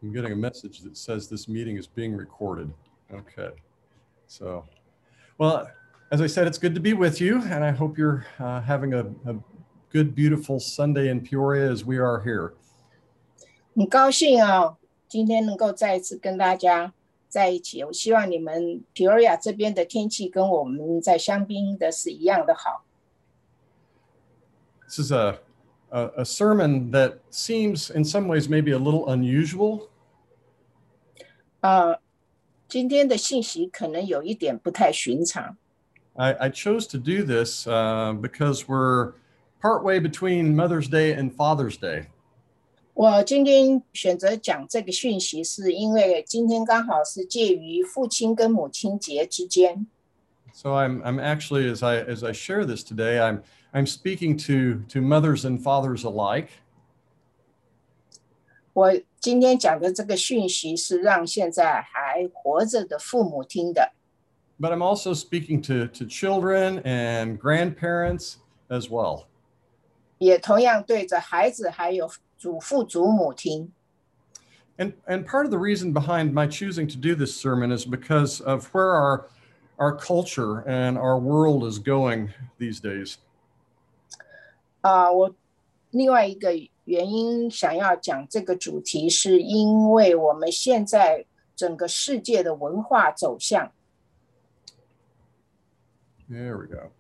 I'm getting a message that says this meeting is being recorded. Okay. So, well, as I said, it's good to be with you, and I hope you're having a good, beautiful Sunday in Peoria as we are here. 很高兴哦，今天能够再一次跟大家在一起。我希望你们 Peoria 这边的天气跟我们在香槟的是一样的好。 This is a sermon that seems in some ways maybe a little unusual. 今天的信息可能有一点不太寻常。 I chose to do this because we're partway between Mother's Day and Father's Day. 我今天选择讲这个讯息，是因为今天刚好是介于父亲跟母亲节之间。 So I'm actually as I share this today, I'm speaking to mothers and fathers alike. 我今天讲的这个讯息是让现在还活着的父母听的。 But I'm also speaking to children and grandparents as well. 也同样对着孩子还有祖父祖母听。 And part of the reason behind my choosing to do this sermon is because of where our culture and our world is going these days. 我另外一个原因想要讲这个主题，是因为我们现在整个世界的文化走向。 There we go.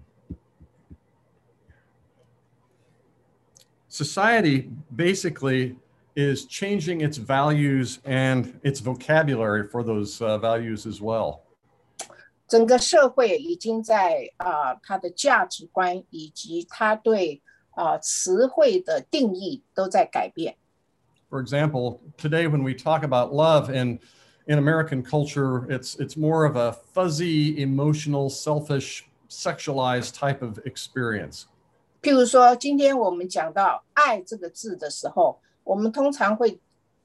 Society basically is changing its values and its vocabulary for those values as well. 整个社会已经在它的价值观以及它对词汇的定义都在改变。 For example, today when we talk about love in American culture, it's more of a fuzzy, emotional, selfish, sexualized type of experience. 譬如说，今天我们讲到爱这个字的时候，我们通常会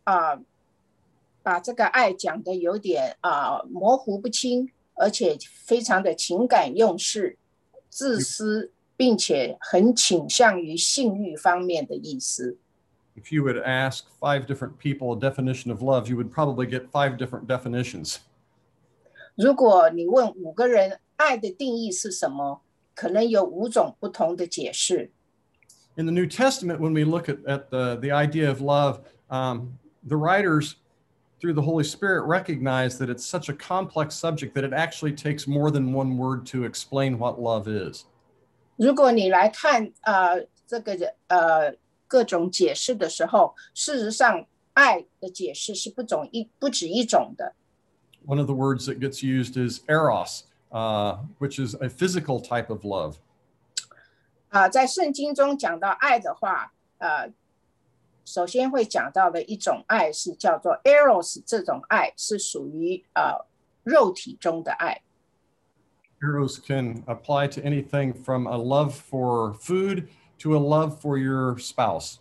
把这个爱讲的有点模糊不清，而且非常的情感用事、自私，并且很倾向于性欲方面的意思。 If you would ask 5 different people a definition of love, you would probably get 5 different definitions. 如果你问5个人爱的定义是什么，可能有5种不同的解释。 In the New Testament, when we look at the idea of love, the writers, through the Holy Spirit, recognize that it's such a complex subject that it actually takes more than one word to explain what love is. 如果你来看这个各种解释的时候，事实上爱的解释是不止一种的。 One of the words that gets used is eros, which is a physical type of love. 在圣经中讲到爱的话，首先会讲到的一种爱是叫做 eros， 这种爱是属于肉体中的爱。 Eros can apply to anything from a love for food to a love for your spouse.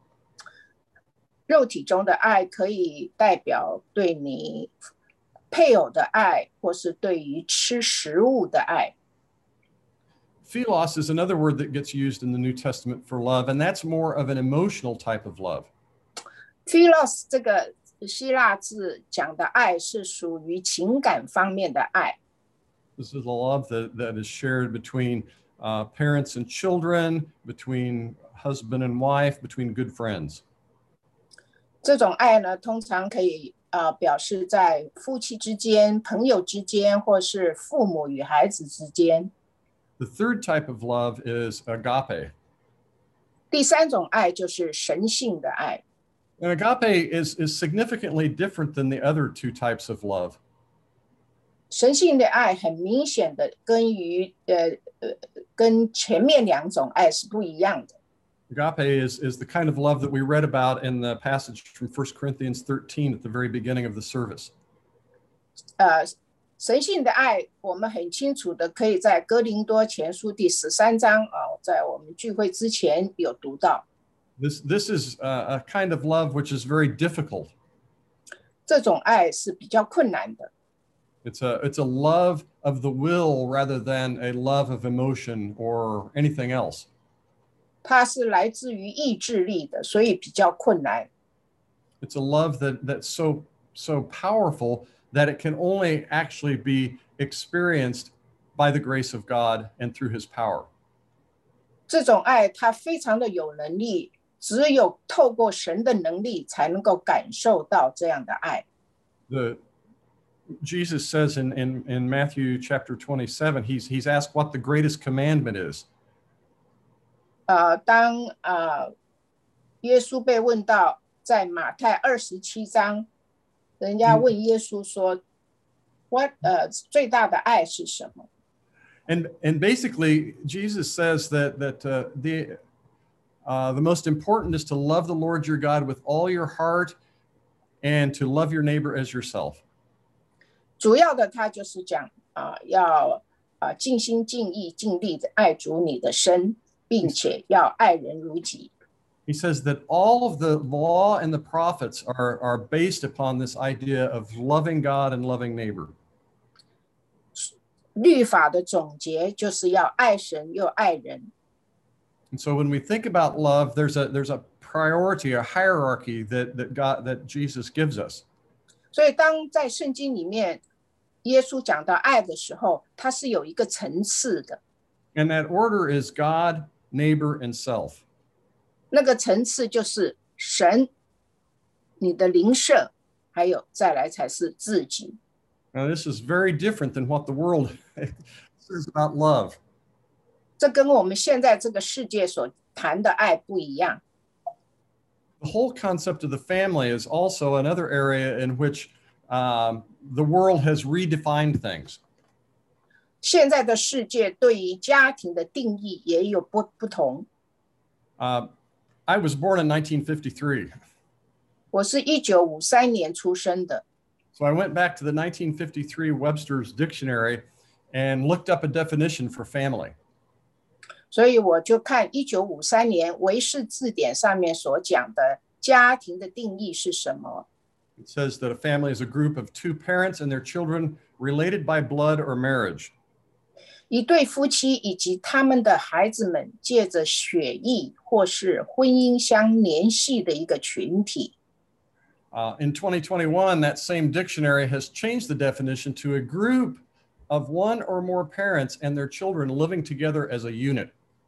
肉体中的爱可以代表对你配偶的爱，或是对于吃食物的爱。 Philos is another word that gets used in the New Testament for love, and that's more of an emotional type of love. Philos 这个希腊字讲的爱是属于情感方面的爱。 This is a love that is shared between parents and children, between husband and wife, between good friends. 这种爱呢，通常可以表示在夫妻之间、朋友之间，或是父母与孩子之间。 The third type of love is agape. 第3种爱就是神性的愛。 And agape is significantly different than the other 2 types of love. 神性的愛很明顯的跟前面2種愛是不一樣的。 Agape is the kind of love that we read about in the passage from 1 Corinthians 13 at the very beginning of the service. 神性的愛我們很清楚的可以在哥林多前書第13章在我們聚會之前有讀到。 This is a kind of love which is very difficult. 這種愛是比較困難的。 It's a love of the will rather than a love of emotion or anything else. 它是來自於意志力的，所以比較困難。 It's a love that's so powerful that it can only actually be experienced by the grace of God and through his power. 这种爱它非常的有能力，只有透过神的能力才能够感受到这样的爱。 Jesus says in Matthew chapter 27, he's asked what the greatest commandment is. 当耶稣被问到在马太27章，人家问耶稣说最大的爱是什么？ And basically, Jesus says that the most important is to love the Lord your God with all your heart and to love your neighbor as yourself. 主要的他就是讲要尽心尽意尽力的爱主你的身，并且要爱人如己。 He says that all of the law and the prophets are based upon this idea of loving God and loving neighbor. 律法的总结就是要爱神又爱人。 And so when we think about love, there's a priority, a hierarchy that Jesus gives us. 所以当在圣经里面耶稣讲到爱的时候，它是有一个层次的。 And that order is God, neighbor, and self. 那个层次就是神、你的邻舍，还有再来才是自己。 Now, this is very different than what the world says about love. 这跟我们现在这个世界所谈的爱不一样。 The whole concept of the family is also another area in which the world has redefined things. 现在的世界对于家庭的定义也有不同。 I was born in 1953. 我是1953年出生的。 So I went back to the 1953 Webster's Dictionary and looked up a definition for family. 所以我就看1953年维氏字典上面所讲的家庭的定义是什么。 It says that a family is a group of two parents and their children related by blood or marriage. 一对夫妻以及他们的孩子们借着血裔或是婚姻相联系的一个群体。 In 2021, that same dictionary has changed the definition to a group of one or more parents and their children living together as a unit.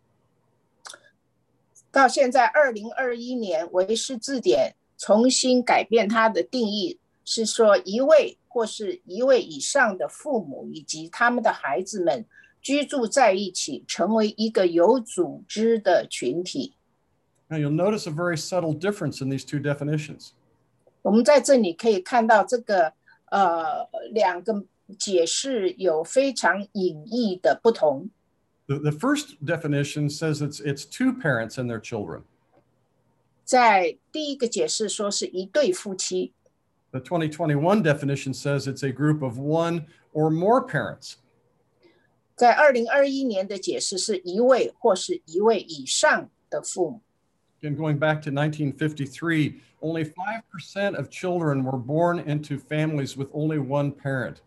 到现在2021年，维氏字典重新改变它的定义，是说一位或是一位以上的父母以及他们的孩子们居住在一起，成为一个有组织的群体。 Now you'll notice a very subtle difference in these two definitions. 我们在这里可以看到这个两个解释有非常隐逸的不同。 The first definition says it's two parents and their children. 在第一个解释说是一对夫妻。 The 2021 definition says it's a group of one or more parents. 在2021年的解释是一位或是一位以上的父母。 And going back to 1953, only 5% of children were born into families with only one parent.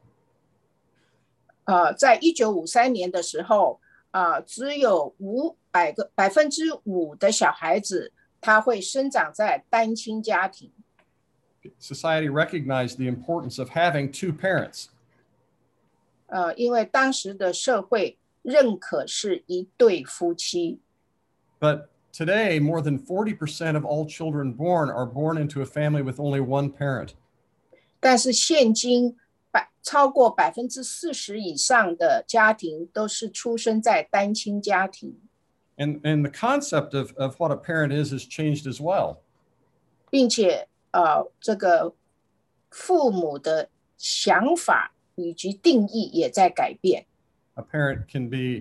在1953年的时候，只有5%的小孩子他会生长在单亲家庭。 Society recognized the importance of having two parents. 因为当时的社会认可是一对夫妻。 But today, more than 40% of all children born are born into a family with only one parent. 但是现今超过40%以上的家庭都是出生在单亲家庭。 And the concept of what a parent is has changed as well. 并且这个父母的想法以及定义也在改变。 A parent can be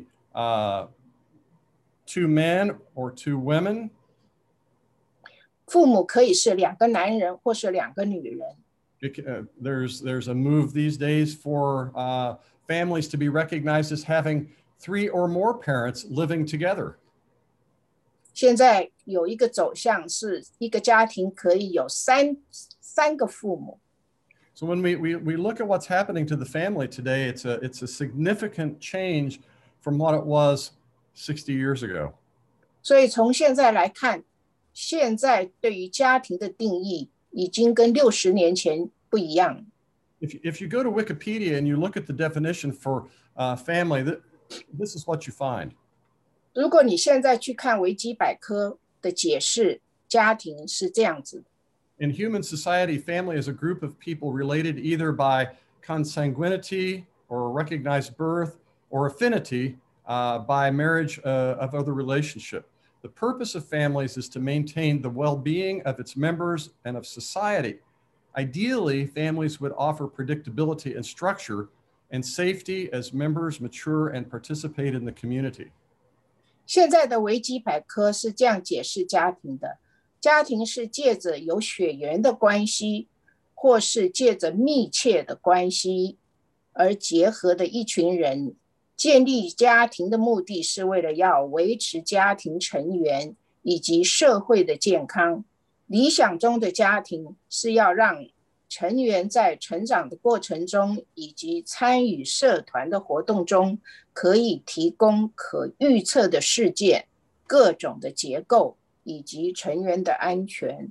two men or two women. 父母可以是2个男人或是2个女人。 There's a move these days for families to be recognized as having 3 or more parents living together. 现在有一个走向是一个家庭可以有三个父母。 So when we look at what's happening to the family today, it's a significant change from what it was 60 years ago. 所以从现在来看，现在对于家庭的定义已经跟60年前不一样。 If you go to Wikipedia and you look at the definition for family, this is what you find. 如果你现在去看维基百科的解释，家庭是这样子的。 In human society, family is a group of people related either by consanguinity or recognized birth or affinity by marriage of other relationship. The purpose of families is to maintain the well-being of its members and of society. Ideally, families would offer predictability and structure and safety as members mature and participate in the community. 现在的维基百科是这样解释家庭的：家庭是借着有血缘的关系，或是借着密切的关系而结合的一群人。建立家庭的目的是为了要维持家庭成员以及社会的健康。理想中的家庭是要让成员在成长的过程中以及参与社团的活动中，可以提供可预测的事件、各种的结构以及成员的安全。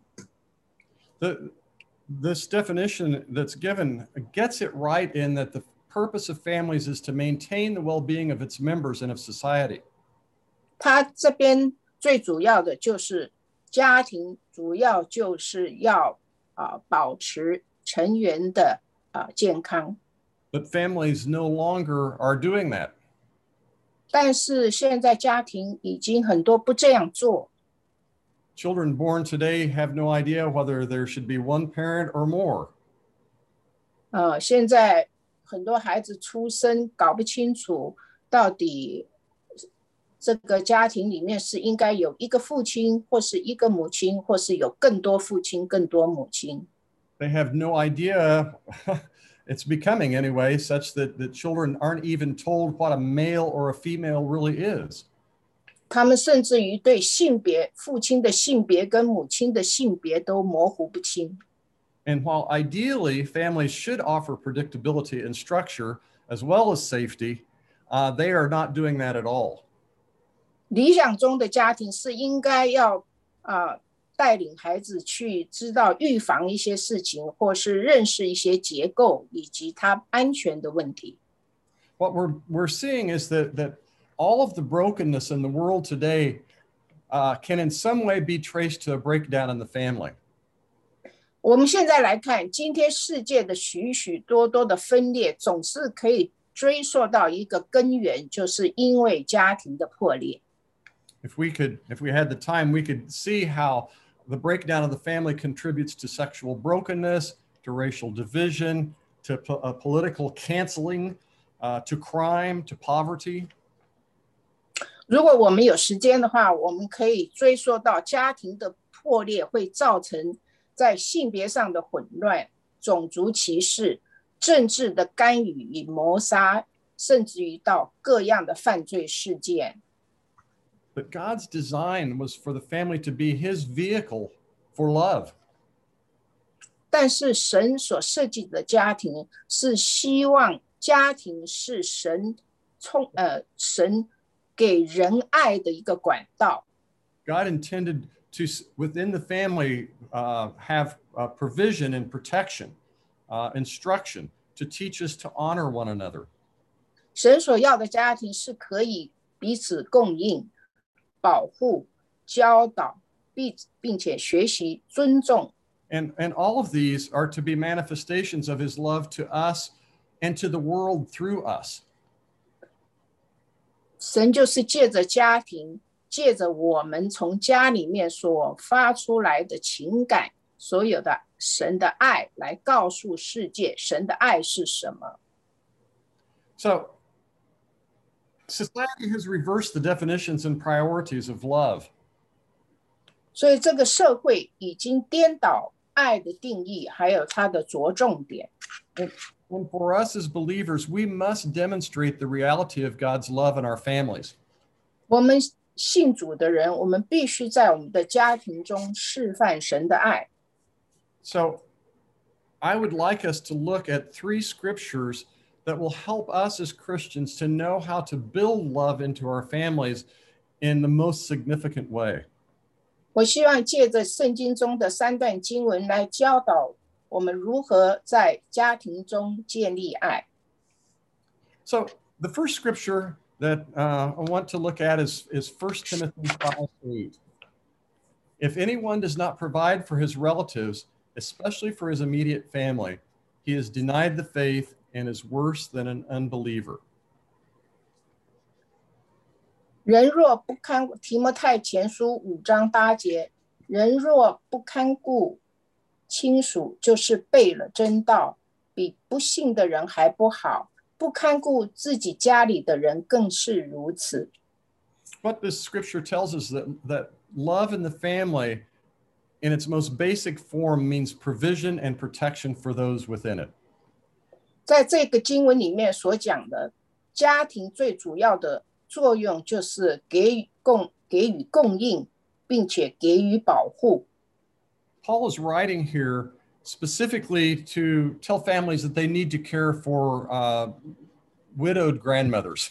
This definition that's given gets it right in that the purpose of families is to maintain the well-being of its members and of society. 它这边最主要的就是家庭，主要就是要保持成员的健康。 But families no longer are doing that. 但是现在家庭已经很多不这样做。 Children born today have no idea whether there should be one parent or more. 现在很多孩子出生搞不清楚到底这个家庭里面是应该有一个父亲，或是一个母亲，或是有更多父亲、更多母亲。 They have no idea, it's becoming anyway, such that children aren't even told what a male or a female really is. 他们甚至于对性别、父亲的性别跟母亲的性别都模糊不清。 And while ideally families should offer predictability and structure as well as safety, they are not doing that at all. 理想中的家庭是应该要带领孩子去知道预防一些事情，或是认识一些结构以及它安全的问题。 What we're seeing is that all of the brokenness in the world today can in some way be traced to a breakdown in the family. 我们现在来看，今天世界的许许多多的分裂，总是可以追溯到一个根源，就是因为家庭的破裂。 If we had the time, we could see how the breakdown of the family contributes to sexual brokenness, to racial division, to political canceling, to crime, to poverty. 如果我们有时间的话，我们可以追溯到家庭的破裂会造成在性别上的混乱、种族歧视、政治的干预与谋杀，甚至于到各样的犯罪事件。 But God's design was for the family to be his vehicle for love. 但是神所设计的家庭是希望家庭是神给人爱的一个管道。 God intended to, within the family, have provision and protection, instruction to teach us to honor one another. 神所要的家庭是可以彼此供应、保护、教导，并且学习尊重。 And all of these are to be manifestations of his love to us and to the world through us. 神就是借着家庭，借着我们从家里面所发出来的情感，所有的神的爱，来告诉世界神的爱是什么。 So, society has reversed the definitions and priorities of love. 所以这个社会已经颠倒爱的定义，还有它的着重点。 And for us as believers, we must demonstrate the reality of God's love in our families. 我们信主的人，我们必须在我们的家庭中示范神的爱。 So, I would like us to look at 3 scriptures that will help us as Christians to know how to build love into our families in the most significant way. 我希望借着圣经中的3段经文来教导我们如何在家庭中建立爱。 So the first scripture that I want to look at is 1 Timothy 5:8. If anyone does not provide for his relatives, especially for his immediate family, he has denied the faith and is worse than an unbeliever. 人若不看提摩太前书5章8节，人若不看顾亲属，就是背了真道，比不信的人还不好。不看顾自己家里的人更是如此。 What this scripture tells us that love in the family in its most basic form means provision and protection for those within it. 在这个经文里面所讲的，家庭最主要的作用就是给予供应，并且给予保护。 Paul is writing here specifically to tell families that they need to care for widowed grandmothers.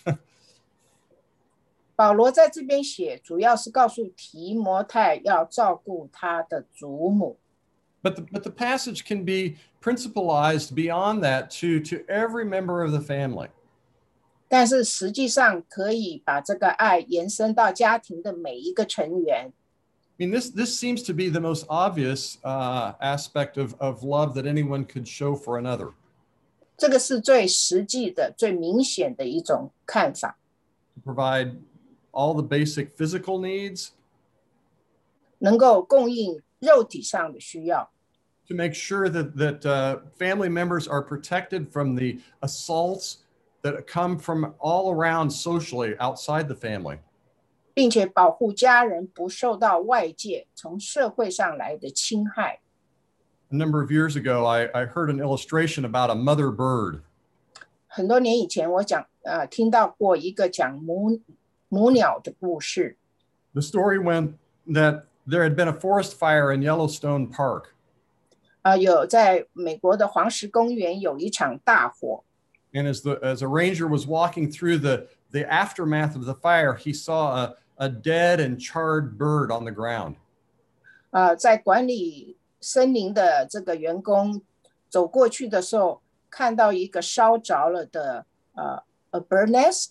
保罗在这边写，主要是告诉提摩太要照顾他的祖母。 But the passage can be principalized beyond that to every member of the family. 但是实际上可以把这个爱延伸到家庭的每一个成员。 I mean, this seems to be the most obvious aspect of love that anyone could show for another. 这个是最实际的、最明显的一种看法。 To provide all the basic physical needs. 能够供应肉体上的需要。 To make sure that family members are protected from the assaults that come from all around socially outside the family. 并且保护家人不受到外界从社会上来的侵害。 A number of years ago, I heard an illustration about a mother bird. 很多年以前，我听到过一个讲母鸟的故事。 The story went that there had been a forest fire in Yellowstone Park. 有在美国的黄石公园有一场大火。 And as a ranger was walking through the aftermath of the fire, he saw a dead and charred bird on the ground. 在管理森林的这个员工走过去的时候，看到一个烧着了的a bird nest.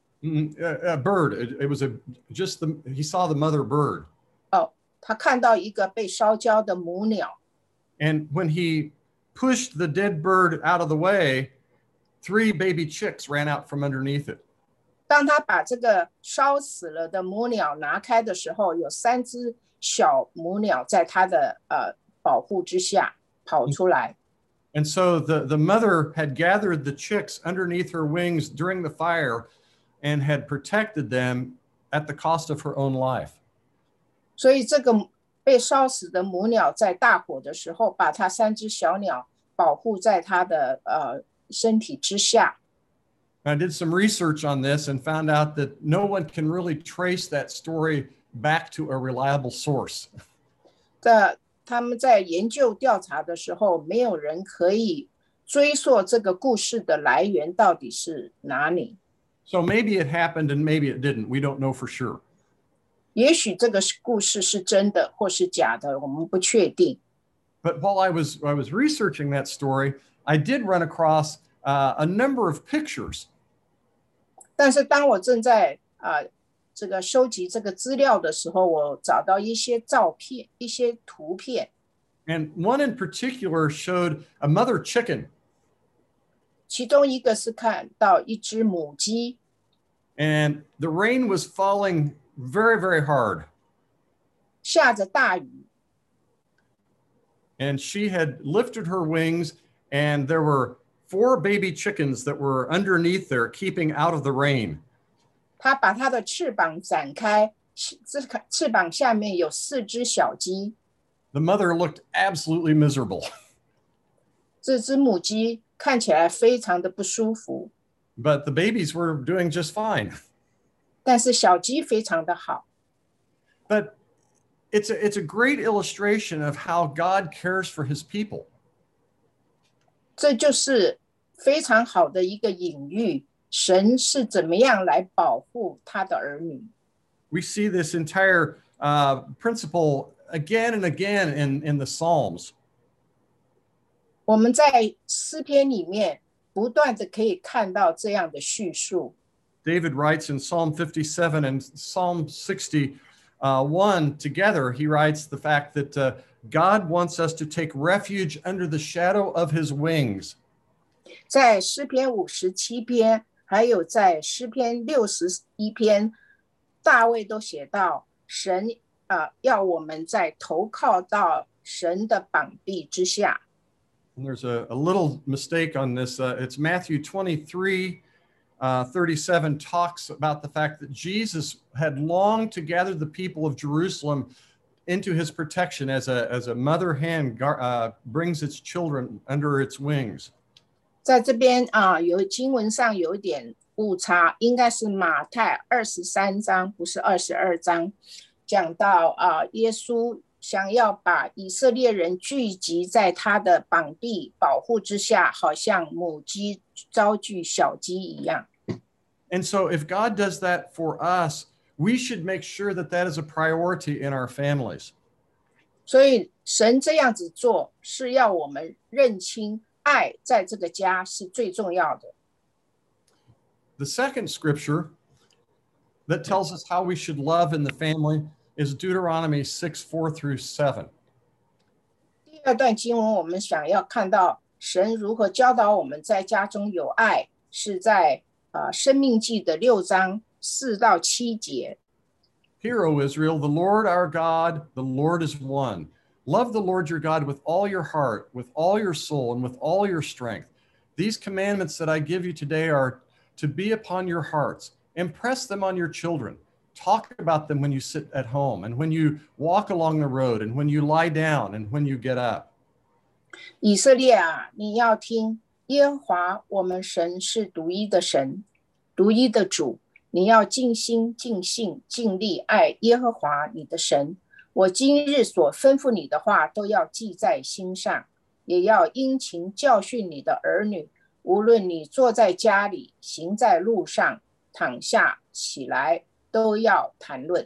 A bird. It was he saw the mother bird. 他看到一个被烧焦的母鸟。 And when he pushed the dead bird out of the way, 3 baby chicks ran out from underneath it. 当他把这个烧死了的母鸟拿开的时候，有3只小母鸟在他的保护之下跑出来。 And so the mother had gathered the chicks underneath her wings during the fire and had protected them at the cost of her own life. 所以这个被烧死的母鸟在大火的时候，把它3只小鸟保护在它的身体之下。 I did some research on this and found out that no one can really trace that story back to a reliable source. 他们在研究调查的时候，没有人可以追溯这个故事的来源到底是哪里。 So maybe it happened and maybe it didn't. We don't know for sure. 也许这个故事是真的或是假的，我们不确定。 But while I was researching that story, I did run across a number of pictures. 但是当我正在这个收集这个资料的时候，我找到一些照片、一些图片。 And one in particular showed a mother chicken. 其中一个是看到一只母鸡。 And the rain was falling very, very hard. 下着大雨。 And she had lifted her wings, and there were 4 baby chickens that were underneath there, keeping out of the rain. 她把她的翅膀展开，翅膀下面有4只小鸡。 The mother looked absolutely miserable. 这只母鸡看起来非常的不舒服。 But the babies were doing just fine. 但是小鸡非常的好。 But it's a great illustration of how God cares for his people. 这就是非常好的一个隐喻，神是怎么样来保护他的儿女。 We see this entire principle again and again in the Psalms. 我们在诗篇里面不断的可以看到这样的叙述。 David writes in Psalm 57 and Psalm 61 together, he writes the fact that God wants us to take refuge under the shadow of his wings. 在诗篇57篇，还有在诗篇61篇，大卫都写到神要我们在投靠到神的膀臂之下。 And there's a little mistake on this. It's Matthew 23:37 talks about the fact that Jesus had longed to gather the people of Jerusalem into his protection as a mother hen brings its children under its wings. 在这边有经文上有一点误差，应该是马太23章，不是22章，讲到耶稣想要把以色列人聚集在他的膀臂保护之下，好像母鸡招聚小鸡一样。 And so if God does that for us, we should make sure that that is a priority in our families. 所以神这样子做，是要我们认清爱在这个家是最重要的。 The second scripture that tells us how we should love in the family is Deuteronomy 6:4-7. 第二段经文，我们想要看到神如何教导我们在家中有爱，是在申命记的6章4到7节。 Hear, O Israel, the Lord our God, the Lord is one. Love the Lord your God with all your heart, with all your soul, and with all your strength. These commandments that I give you today are to be upon your hearts. Impress them on your children. Talk about them when you sit at home, and when you walk along the road, and when you lie down, and when you get up. 以色列啊，你要听，耶和华我们神是独一的神，独一的主。你要尽心、尽性、尽力爱耶和华你的神。我今日所吩咐你的话，都要记在心上，也要殷勤教训你的儿女。无论你坐在家里，行在路上，躺下起来，都要谈论。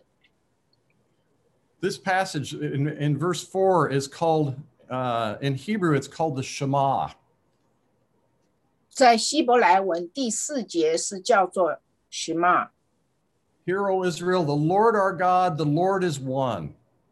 This passage in verse 4 is called, in Hebrew, it's called the Shema. 在希伯来文第4节是叫做 Shema。 Hear, O Israel, the Lord our God, the Lord is one.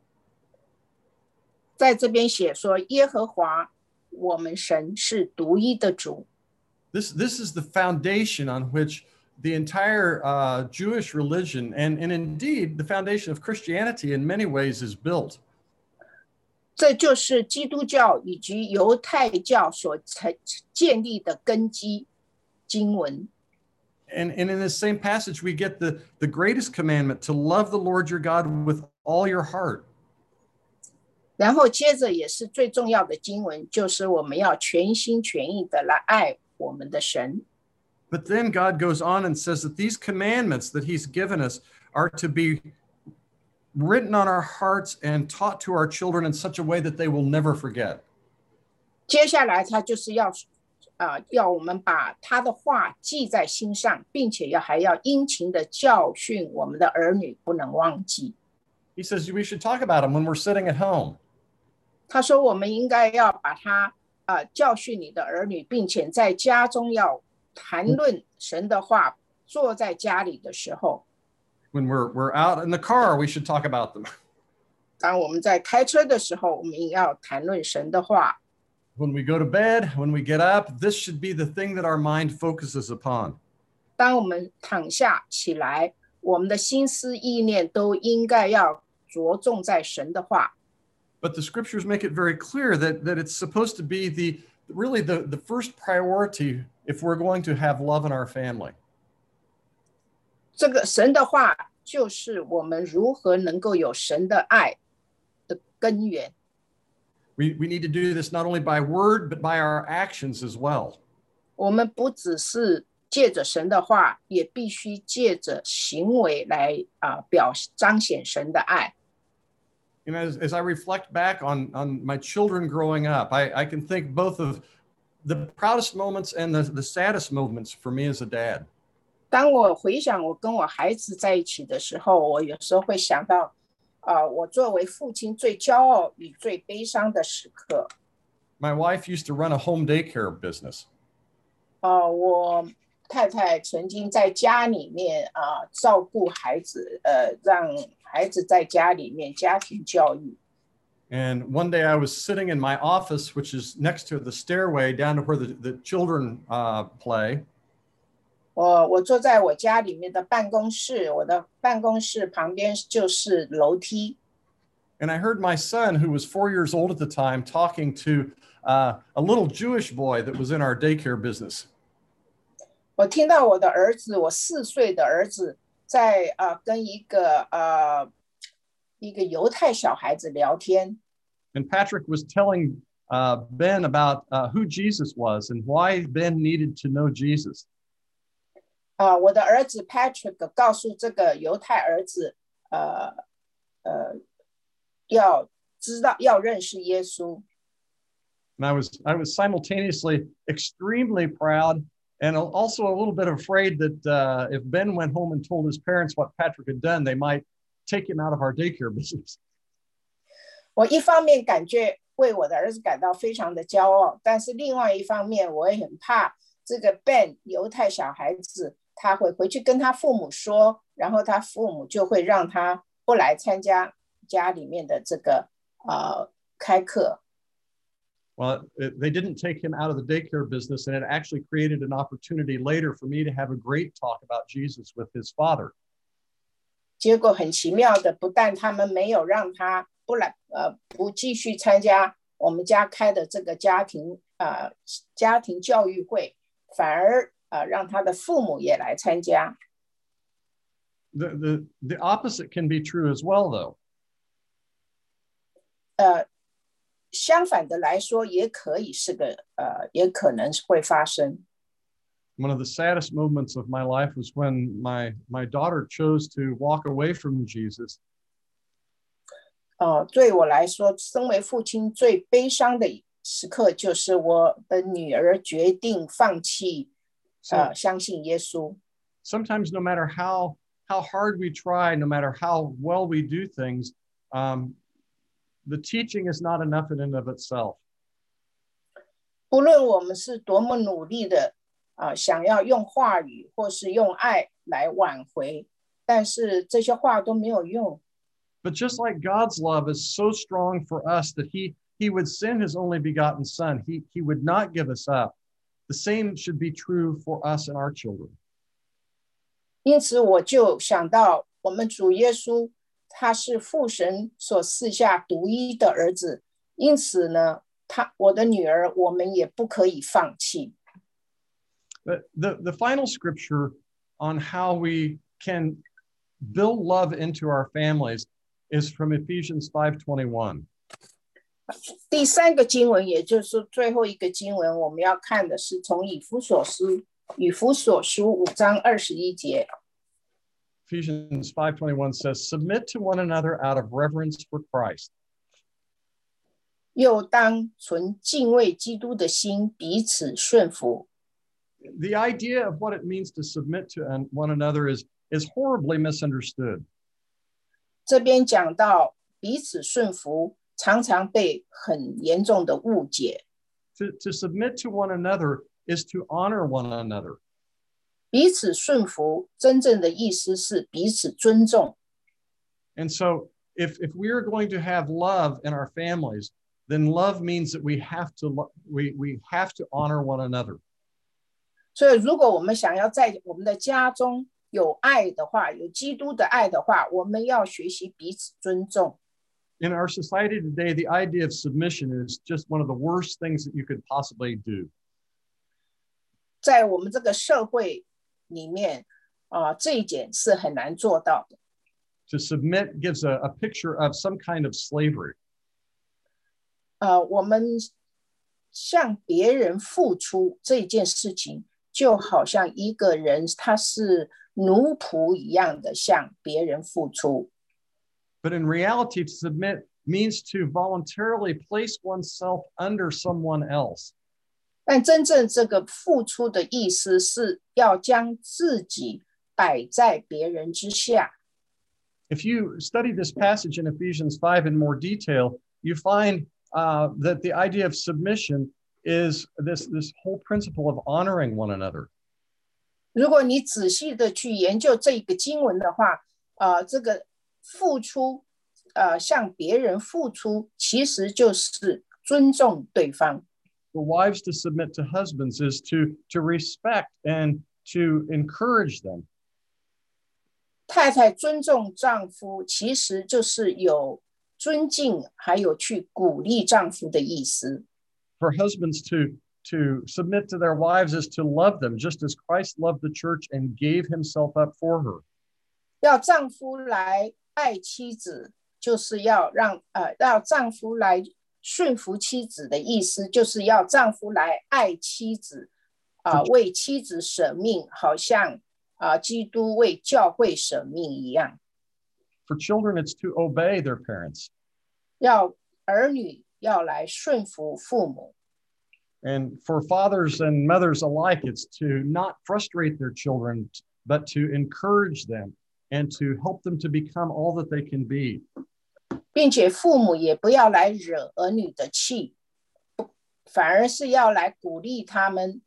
在这边写说，耶和华我们神是独一的主。 This is the foundation on which the entire Jewish religion and indeed the foundation of Christianity in many ways is built. 这就是基督教以及犹太教所建立的根基经文。 And in this same passage, we get the greatest commandment to love the Lord your God with all your heart. 然后接着也是最重要的经文，就是我们要全心全意的来爱我们的神。 But then God goes on and says that these commandments that he's given us are to be written on our hearts and taught to our children in such a way that they will never forget. 接下来他就是要我们把他的话记在心上，并且还要殷勤的教训我们的儿女，不能忘记。 He says we should talk about them when we're sitting at home. 他说我们应该要把他教训你的儿女，并且在家中要谈论神的话，坐在家里的时候。 When we're out in the car, we should talk about them. 当我们在开车的时候，我们也要谈论神的话。 When we go to bed, when we get up, this should be the thing that our mind focuses upon. 当我们躺下起来，我们的心思意念都应该要着重在神的话。 But the scriptures make it very clear that it's supposed to be really the first priority if we're going to have love in our family. 这个神的话就是我们如何能够有神的爱的根源。 We need to do this not only by word, but by our actions as well. 我们不只是借着神的话，也必须借着行为来彰显神的爱。 You know, as I reflect back on my children growing up, I can think both of the proudest moments and the saddest moments for me as a dad. 当我回想我跟我孩子在一起的时候，我有时候会想到我作为父亲最骄傲与最悲伤的时刻。 My wife used to run a home daycare business. 我太太曾经在家里面照顾孩子，让孩子在家里面家庭教育。 And one day I was sitting in my office, which is next to the stairway down to where the children play. 我坐在我家里面的办公室，我的办公室旁边就是楼梯。 And I heard my son, who was 4 years old at the time, talking to a little Jewish boy that was in our daycare business. 我听到我的儿子，我4岁的儿子在跟一个犹太小孩子聊天。 And Patrick was telling Ben about who Jesus was and why Ben needed to know Jesus. 我的儿子 Patrick 告诉这个犹太儿子，要知道要认识耶稣。 And I was simultaneously extremely proud and also a little bit afraid that if Ben went home and told his parents what Patrick had done, they might take him out of our daycare business. 我一方面感觉为我的儿子感到非常的骄傲，但是另外一方面我也很怕这个 Ben 犹太小孩子他会回去跟他父母说，然后他父母就会让他不来参加家里面的这个开课。 Well, they didn't take him out of the daycare business, and it actually created an opportunity later for me to have a great talk about Jesus with his father. 结果很奇妙的，不但他们没有让他不继续参加我们家开的这个家庭教育会，反而让他的父母也来参加。 The opposite can be true as well, though. 相反的来说，也可能会发生。 One of the saddest moments of my life was when my daughter chose to walk away from Jesus. 对我来说，身为父亲最悲伤的时刻，就是我的女儿决定放弃相信耶稣。 Sometimes, no matter how hard we try, no matter how well we do things, the teaching is not enough in and of itself. 不论我们是多么努力的想要用话语或是用爱来挽回，但是这些话都没有用。 But just like God's love is so strong for us that he would send his only begotten son, he would not give us up. The same should be true for us and our children. 因此我就想到我们主耶稣他是父神所赐下独一的儿子，因此呢我的女儿我们也不可以放弃。 The final scripture on how we can build love into our families is from Ephesians 5:21. 第三个经文，也就是最后一个经文，我们要看的是从以弗所书5章21节。 Ephesians 5:21 says, "Submit to one another out of reverence for Christ." 又当存敬畏基督的心，彼此顺服。 The idea of what it means to submit to one another is horribly misunderstood. 这边讲到彼此顺服，常常被很严重的误解。 To submit to one another is to honor one another. 彼此顺服，真正的意思是彼此尊重。 And so if we are going to have love in our families, then love means that we have to honor one another. 所以如果我们想要在我们的家中有爱的话，有基督的爱的话，我们要学习彼此尊重。 In our society today, the idea of submission is just one of the worst things that you could possibly do. 在我们这个社会里面，这一点是很难做到的。 To submit gives a picture of some kind of slavery. 我们向别人付出这件事情，就好像一个人他是奴仆一样的向别人付出。 But in reality, to submit means to voluntarily place oneself under someone else. 但真正这个付出的意思是要将自己摆在别人之下。 if you study this passage in Ephesians 5 in more detail, you find that the idea of submission is this whole principle of honoring one another. 如果你仔细的去研究这个经文的话，这个付出，向别人付出，其实就是尊重对方。 For wives to submit to husbands is to respect and to encourage them. 太太尊重丈夫，其实就是有尊敬，还有去鼓励丈夫的意思。 For husbands to submit to their wives is to love them, just as Christ loved the church and gave himself up for her. 要丈夫来爱妻子，就是要丈夫来顺服妻子的意思，就是要丈夫来爱妻子，为妻子舍命，好像基督为教会舍命一样。 For children, it's to obey their parents. 要儿女要来顺服父母。 And for fathers and mothers alike, it's to not frustrate their children, but to encourage them and to help them to become all that they can be. 并且父母也不要来惹儿女的气，反而是要来鼓励他们。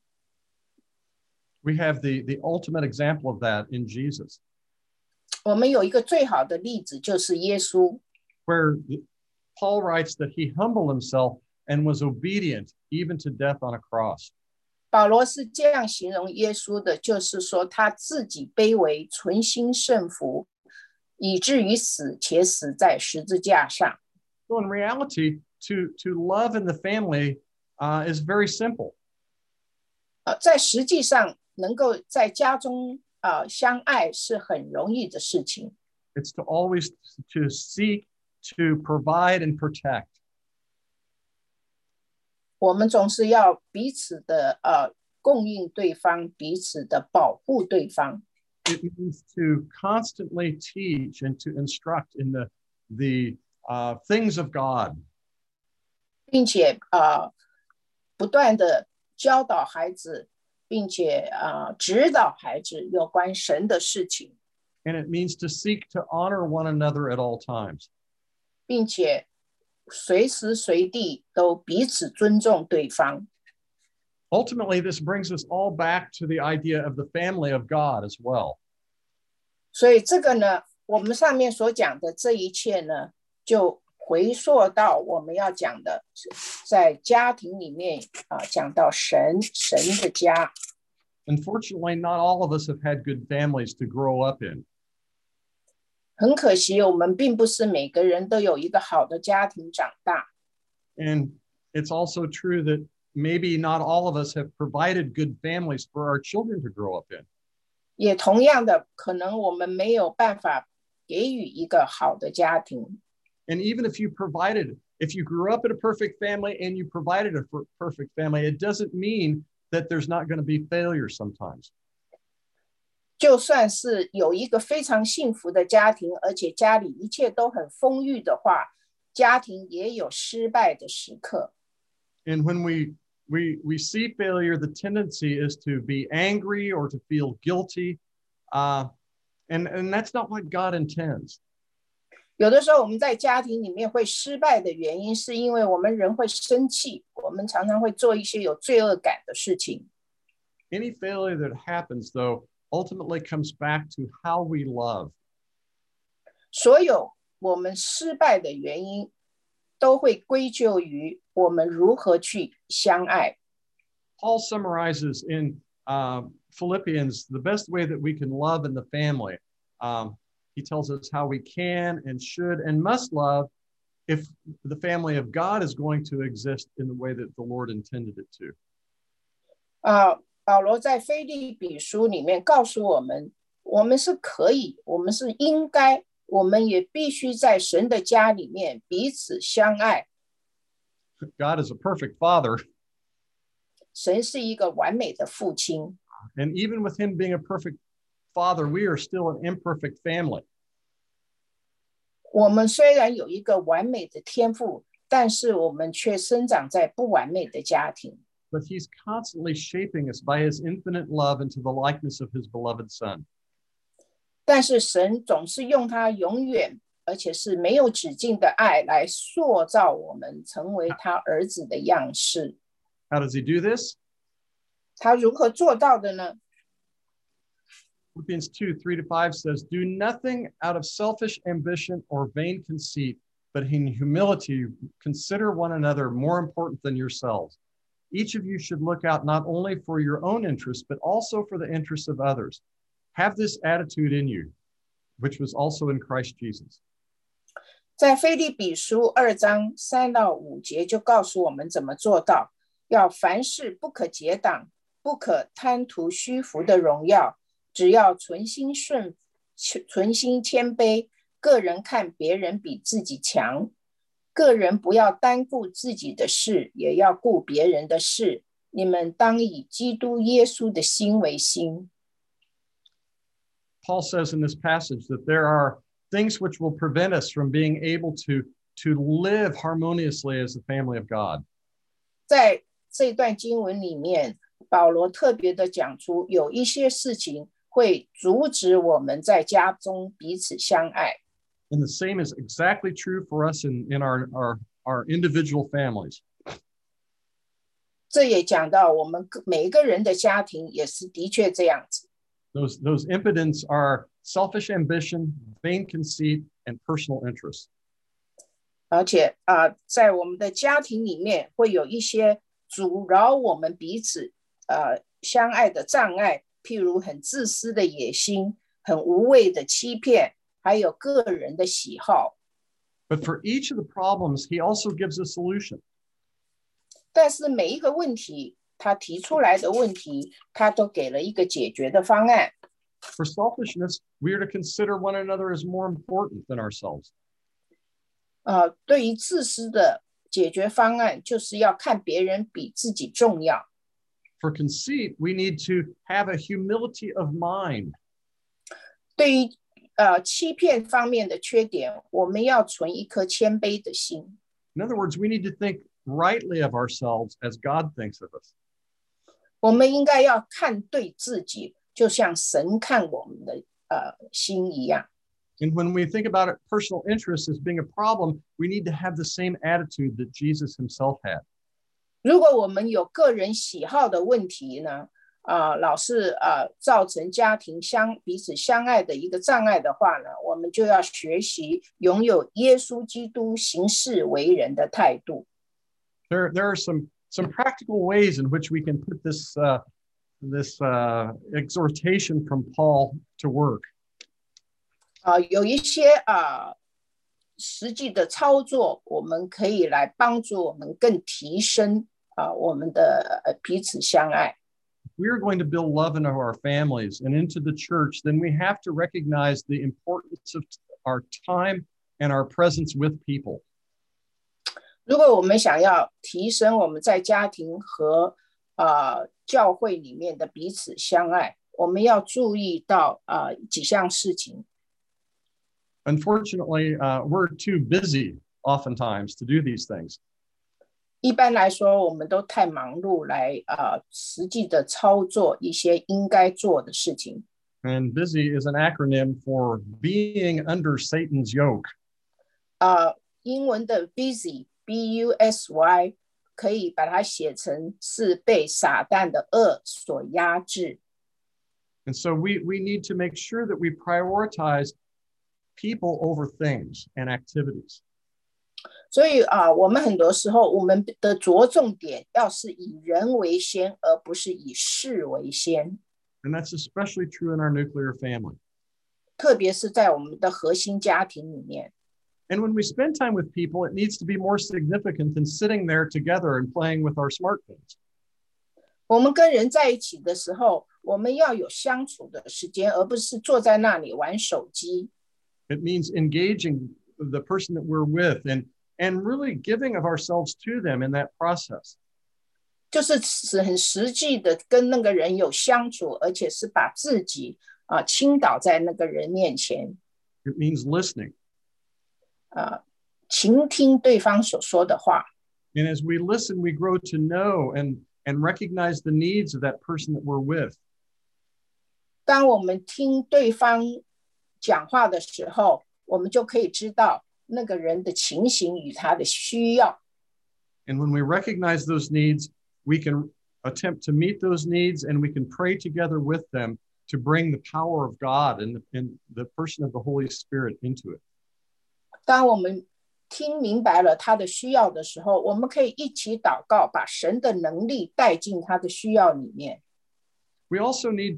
We have the ultimate example of that in Jesus. 我们有一个最好的例子，就是耶稣。 Where Paul writes that he humbled himself and was obedient even to death on a cross. 保罗是这样形容耶稣的，就是说他自己卑微，存心顺服，以至于死，且死在十字架上。 So in reality, to love in the family is very simple. 在实际上，能够在家中相爱是很容易的事情。 It's to always to seek to provide and protect. 我们总是要彼此的供应对方，彼此的保护对方。 It means to constantly teach and to instruct in the things of God. 并且不断的教导孩子，并且指导孩子有关神的事情。 And it means to seek to honor one another at all times. 并且随时随地都彼此尊重对方。 Ultimately, this brings us all back to the idea of the family of God as well. 所以这个呢，我们上面所讲的这一切呢，就回溯到我们要讲的，在家庭里面讲到神的家。 Unfortunately, not all of us have had good families to grow up in. 很可惜，我们并不是每个人都有一个好的家庭长大。 And it's also true that maybe not all of us have provided good families for our children to grow up in. 也同样的，可能我们没有办法给予一个好的家庭。 And even if you grew up in a perfect family and you provided a perfect family, it doesn't mean that there's not going to be failure sometimes. 就算是有一个非常幸福的家庭，而且家里一切都很丰裕的话，家庭也有失败的时刻。 And when we see failure, the tendency is to be angry or to feel guilty. And that's not what God intends. 有的时候我们在家庭里面会失败的原因，是因为我们人会生气，我们常常会做一些有罪恶感的事情。 Any failure that happens, though, ultimately comes back to how we love. 所有我们失败的原因，都会归咎于我们如何去相爱。 Paul summarizes in Philippians the best way that we can love in the family. He tells us how we can and should and must love if the family of God is going to exist in the way that the Lord intended it to. 保罗在腓立比书里面告诉我们，我们是可以，我们是应该，我们也必须在神的家里面彼此相爱。 God is a perfect father. 神是一个完美的父亲。 And even with him being a perfect father, we are still an imperfect family. 我们虽然有一个完美的天父，但是我们却生长在不完美的家庭。 But he's constantly shaping us by his infinite love into the likeness of his beloved son. 但是神总是用他永远而且是没有止境的爱来塑造我们，成为他儿子的样式。 How does he do this? 他如何做到的呢？ Philippians 2:3-5 says, "Do nothing out of selfish ambition or vain conceit, but in humility consider one another more important than yourselves. Each of you should look out not only for your own interests, but also for the interests of others. Have this attitude in you, which was also in Christ Jesus." 在腓立比书2章3到5节就告诉我们怎么做到，要凡事不可结党，不可贪图虚浮的荣耀，只要存心谦卑，个人看别人比自己强，个人不要单顾自己的事，也要顾别人的事。你们当以基督耶稣的心为心。 Paul says in this passage that there are things which will prevent us from being able to live harmoniously as the family of God. 在这段经文里面，保罗特别的讲出有一些事情会阻止我们在家中彼此相爱。 And the same is exactly true for us in our individual families. 这也讲到我们每一个人的家庭也是的确这样子。 Those impediments are selfish ambition, vain conceit, and personal interest. 而且在我们的家庭里面会有一些阻挠我们彼此相爱的障碍，譬如很自私的野心，很无谓的欺骗，还有个人的喜好。 But for each of the problems, he also gives a solution. 但是每一个问题，他提出来的问题，他都给了一个解决的方案。 For selfishness, we are to consider one another as more important than ourselves. 对于自私的解决方案，就是要看别人比自己重要。 For conceit, we need to have a humility of mind. 对于欺骗方面的缺点，我们要存一颗谦卑的心。 In other words, we need to think rightly of ourselves as God thinks of us. 我们应该要看对自己，就像神看我们的心一样。 And when we think about it, personal interest as being a problem, we need to have the same attitude that Jesus himself had. 如果我们有个人喜好的问题呢，老是造成家庭彼此相爱的一个障碍的话呢，我们就要学习拥有耶稣基督行事为人的态度。 There are some practical ways in which we can put this exhortation from Paul to work. 有一些实际的操作，我们可以来帮助我们更提升我们的彼此相爱。 If we are going to build love into our families and into the church, then we have to recognize the importance of our time and our presence with people. 如果我们想要提升我们在家庭和教会里面的彼此相爱，我们要注意到几项事情。 Unfortunately, we're too busy oftentimes to do these things. 一般来说，我们都太忙碌来实际的操作一些应该做的事情。 And busy is an acronym for being under Satan's yoke. 英文的 busy，B-U-S-Y， 可以把它写成是被撒旦的恶所压制。 And so we need to make sure that we prioritize people over things and activities. 所以我们很多时候我们的着重点要是以人为先，而不是以事为先。 And that's especially true in our nuclear family. 特别是在我们的核心家庭里面。 And when we spend time with people, it needs to be more significant than sitting there together and playing with our smartphones. 我们跟人在一起的时候，我们要有相处的时间，而不是坐在那里玩手机。 It means engaging the person that we're with and really giving of ourselves to them in that process. 就是很实际的跟那个人有相处，而且是把自己倾倒在那个人面前。 It means listening. 倾听对方所说的话。 And as we listen, we grow to know and recognize the needs of that person that we're with. 当我们听对方讲话的时候，我们就可以知道那个人的情形与他的需要。 And when we recognize those needs, we can attempt to meet those needs, and we can pray together with them to bring the power of God and the person of the Holy Spirit into it. 当我们听明白了他的需要的时候，我们可以一起祷告，把神的能力带进他的需要里面。 We also need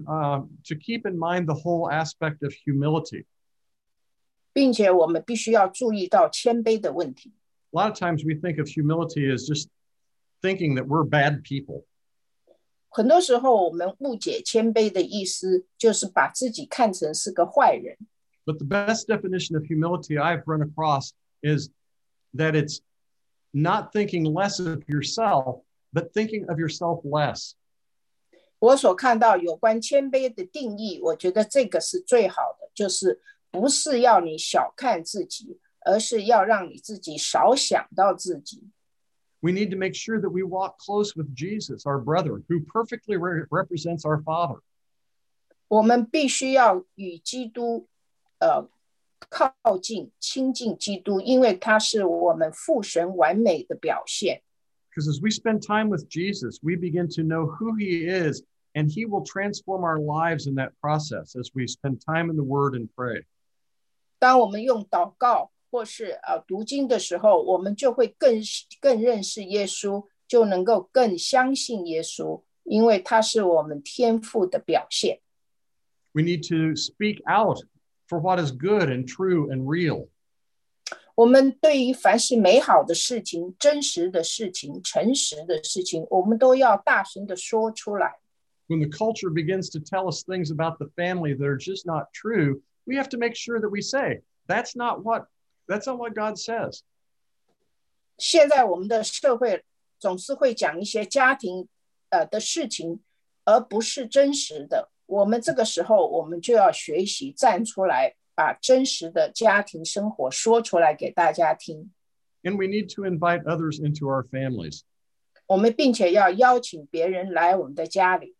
to keep in mind the whole aspect of humility. 并且我们必须要注意到谦卑的问题。 A lot of times we think of humility as just thinking that we're bad people. 很多时候我们误解谦卑的意思，就是把自己看成是个坏人。 But the best definition of humility I've run across is that it's not thinking less of yourself, but thinking of yourself less. 我所看到有关谦卑的定义，我觉得这个是最好的，就是不是要你小看自己，而是要让你自己少想到自己。 We need to make sure that we walk close with Jesus, our brother, who perfectly represents our Father. 我们必须要与基督靠近、亲近基督，因为他是我们父神完美的表现。 Because as we spend time with Jesus, we begin to know who he is, and he will transform our lives in that process as we spend time in the Word and pray. 当我们用祷告或是读经的时候，我们就会更认识耶稣，就能够更相信耶稣，因为他是我们天父的表现。 We need to speak out for what is good and true and real. 我们对于凡是美好的事情、真实的事情、诚实的事情，我们都要大声的说出来。 When the culture begins to tell us things about the family that are just not true, we have to make sure that we say, that's not what God says. 现在我们的社会总是会讲一些家庭的事情，而不是真实的。我们这个时候，我们就要学习站出来，把真实的家庭生活说出来给大家听。 And we need to invite others into our families. 我们并且要邀请别人来我们的家里。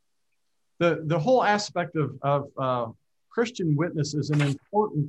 The whole aspect of Christian witness is an important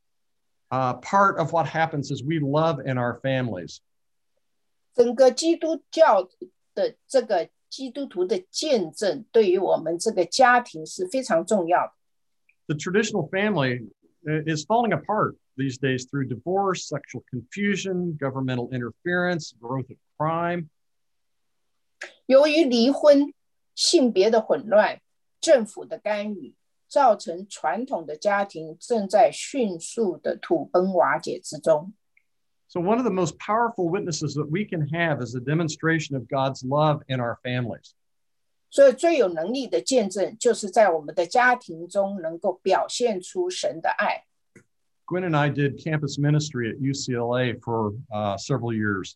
part of what happens as we love in our families. 整个基督教的这个基督徒的见证，对于我们这个家庭是非常重要的。 The traditional family is falling apart these days through divorce, sexual confusion, governmental interference, growth of crime. 由于离婚、性别的混乱、政府的干预，造成传统的家庭正在迅速的土崩瓦解之中。 So one of the most powerful witnesses that we can have is a demonstration of God's love in our families. 所以最有能力的见证，就是在我们的家庭中能够表现出神的爱。 Gwen and I did campus ministry at UCLA for several years.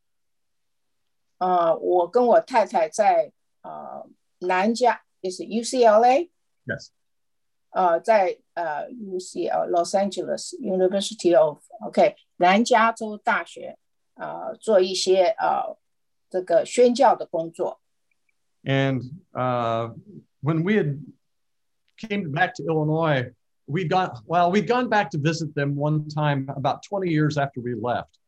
我跟我太太在南加，就是 UCLA。 Yes. 在UCL Los Angeles University of OK 南加州大学做一些这个宣教的工作。 And when we came back to Illinois, we'd gone back to visit them one time about 20 years after we left.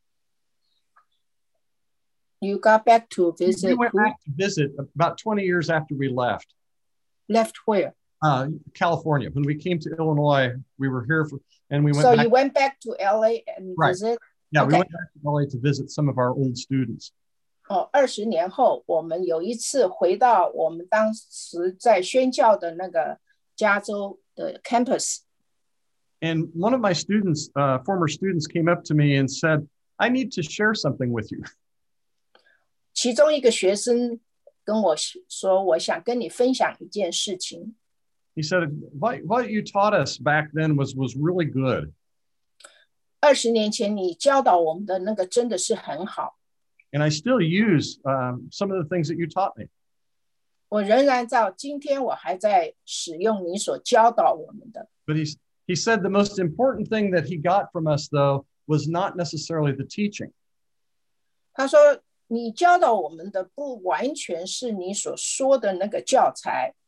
You got back to visit? We went back to visit about 20 years after we left. Left where? California. When we came to Illinois, we were here and we went So back. you went back to LA and visit? Yeah, okay. We went back to LA to visit some of our old students. 20年后，我们有一次回到我们当时在宣教的那个加州的 campus。 And one of my students, former students, came up to me and said, I need to share something with you. 其中一个学生跟我说，我想跟你分享一件事情。 He said, what you taught us back then was really good. 20年前你教导我们的那个真的是很好。 And I still use some of the things that you taught me. 我仍然到今天我还在使用你所教导我们的。 But he said the most important thing that he got from us, though, was not necessarily the teaching. 他说你教导我们的不完全是你所说的那个教材。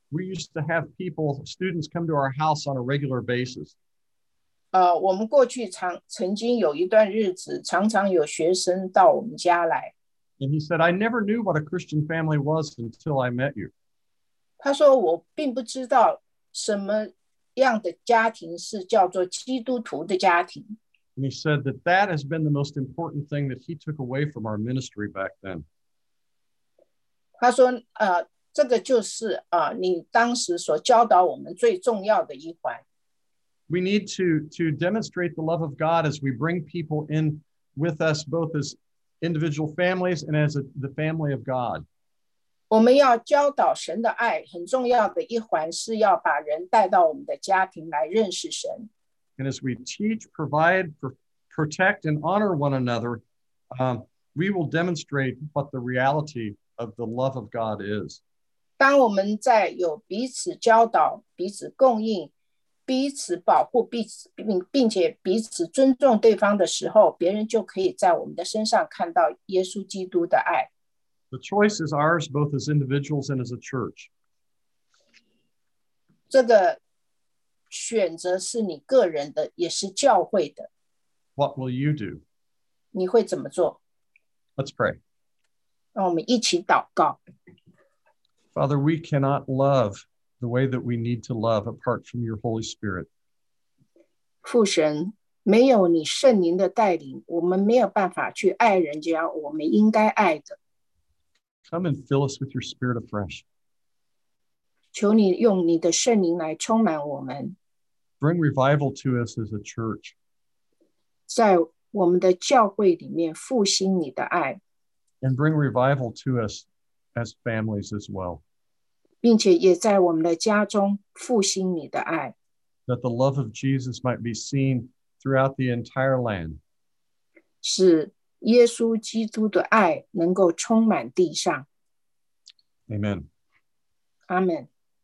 we used to have students come to our house on a regular basis. 我们过去曾经有一段日子，常常有学生到我们家来。 And he said, I never knew what a Christian family was until I met you. 他说我并不知道什么样的家庭是叫做基督徒的家庭。 And he said that has been the most important thing that he took away from our ministry back then. 他说这个就是你当时所教导我们最重要的一环。 We need to demonstrate the love of God as we bring people in with us, both as individual families and as the family of God. 我们要教导神的爱，很重要的一环是要把人带到我们的家庭来认识神。 And as we teach, provide, protect, and honor one another, we will demonstrate what the reality of the love of God is. 当我们在有彼此教导、彼此供应、彼此保护、并且彼此尊重对方的时候，别人就可以在我们的身上看到耶稣基督的爱。 The choice is ours, both as individuals and as a church. 这个选择是你个人的，也是教会的。 What will you do? 你会怎么做？ Let's pray. 让我们一起祷告。 Father, we cannot love the way that we need to love apart from your Holy Spirit. 父神，没有你圣灵的带领，我们没有办法去爱人家我们应该爱的。 Come and fill us with your Spirit afresh. 求你用你的圣灵来充满我们。 Bring revival to us as a church. 在我们的教会里面复兴你的爱。 And bring revival to us as families as well. 并且也在我们的家中复兴你的爱。 That the love of Jesus might be seen throughout the entire land. 使耶稣基督的爱能够充满地上。 Amen. Amen.